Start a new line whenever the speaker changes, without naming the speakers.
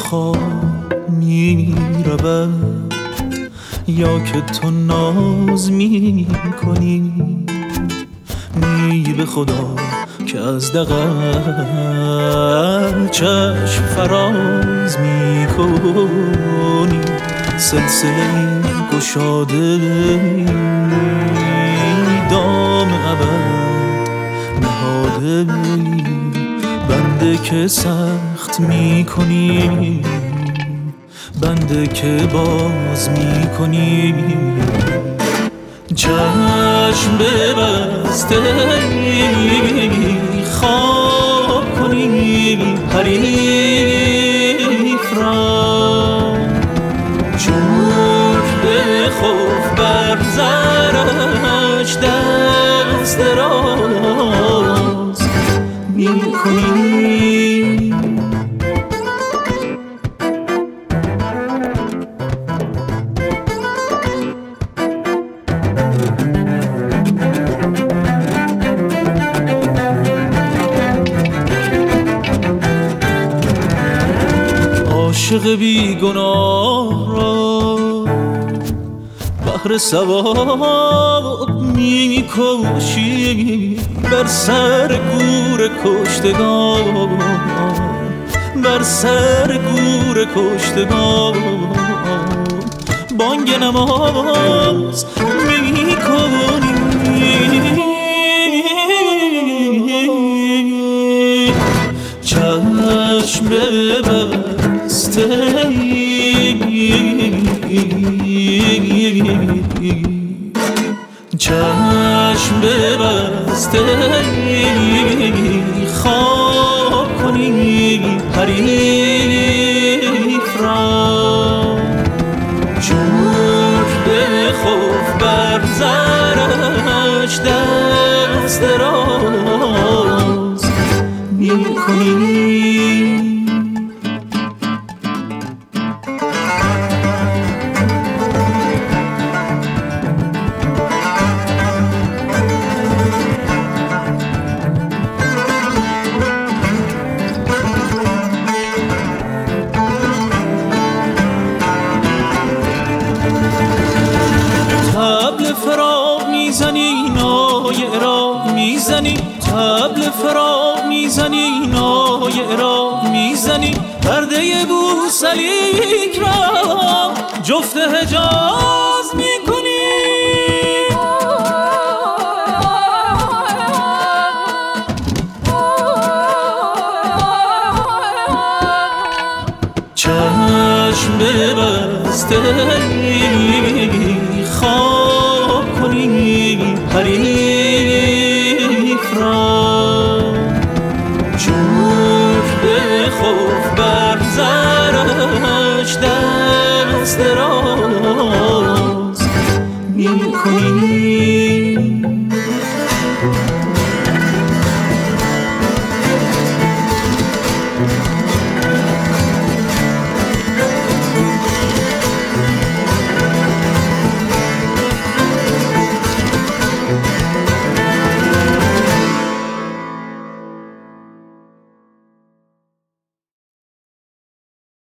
خواب می رود یا که تو ناز می کنی، می به خدا که از دغل چشم فراز می کنی. سلسله گشاده دام ابد نهاده، بنده که سخت می کنی، بنده که باز می کنی. چشم ببسته خواب کنی حریف را، چون به خوف بر زرش دست دراز می کنی. عاشق بی گناه را بحر ثواب می کشی، بر سر گور کشتگان، بر سر گور کشتگان بانگ نماز می کنی. چشم ببسته چشم ببسته خواب کنی حریف را، چون به خوف بر زرش دست دراز می کنی. طبل فراق میزنی نای عراق میزنی، طبل فراق میزنی نای عراق میزنی، پرده بوسلیک را جفت حجاز میکنی. چشم ببسته خواب کنی حریف را، چون به خوف بر زرش دست دراز می کنی.